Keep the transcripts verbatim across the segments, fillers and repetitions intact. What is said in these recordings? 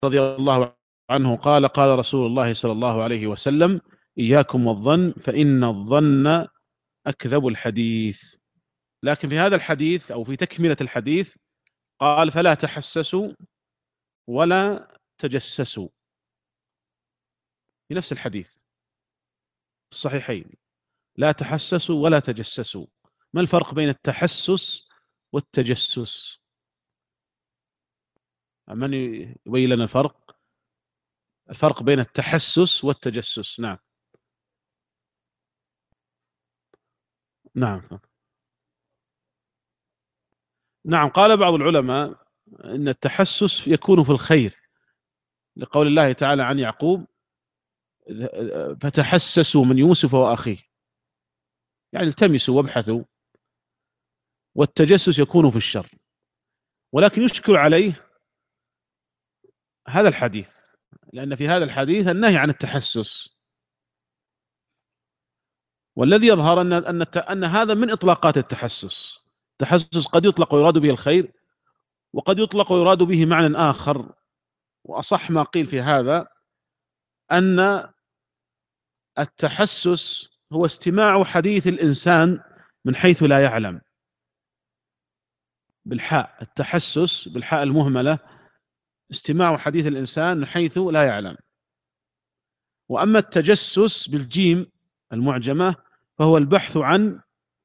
رضي الله عنه قال قال رسول الله صلى الله عليه وسلم: إياكم والظن فإن الظن أكذب الحديث. لكن في هذا الحديث أو في تكملة الحديث قال: فلا تحسسوا ولا تجسسوا، في نفس الحديث الصحيحين: لا تحسسوا ولا تجسسوا. ما الفرق بين التحسس والتجسس؟ من يبين لنا الفرق الفرق بين التحسس والتجسس؟ نعم نعم نعم قال بعض العلماء إن التحسس يكون في الخير، لقول الله تعالى عن يعقوب: فتحسسوا من يوسف وأخيه، يعني التمسوا وابحثوا. والتجسس يكون في الشر، ولكن يشكل عليه هذا الحديث، لأن في هذا الحديث النهي عن التحسس، والذي يظهر أن أن أن هذا من إطلاقات التحسس. التحسس قد يطلق ويراد به الخير، وقد يطلق ويراد به معنى آخر. وأصح ما قيل في هذا أن التحسس هو استماع حديث الإنسان من حيث لا يعلم، بالحاء، التحسس بالحاء المهملة، استماع حديث الإنسان من حيث لا يعلم. وأما التجسس بالجيم المعجمة فهو البحث عن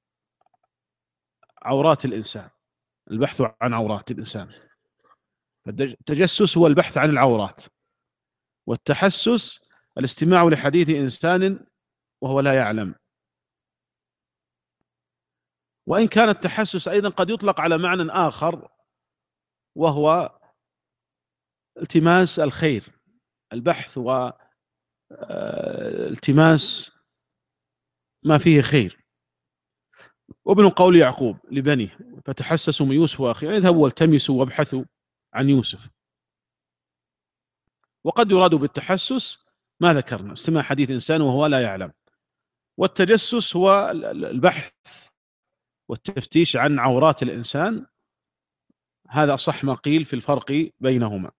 عورات الإنسان، البحث عن عورات الإنسان. التجسس هو البحث عن العورات، والتحسس الاستماع لحديث إنسان وهو لا يعلم. وإن كان التحسس أيضا قد يطلق على معنى آخر، وهو التماس الخير، البحث والتماس ما فيه خير. وابن قول يعقوب لبنيه: فتحسسوا من يوسف وأخيه، يعني اذهبوا والتمسوا وابحثوا عن يوسف. وقد يراد بالتحسس ما ذكرنا، استماع حديث إنسان وهو لا يعلم. والتجسس هو البحث والتفتيش عن عورات الإنسان. هذا أصح ما قيل في الفرق بينهما.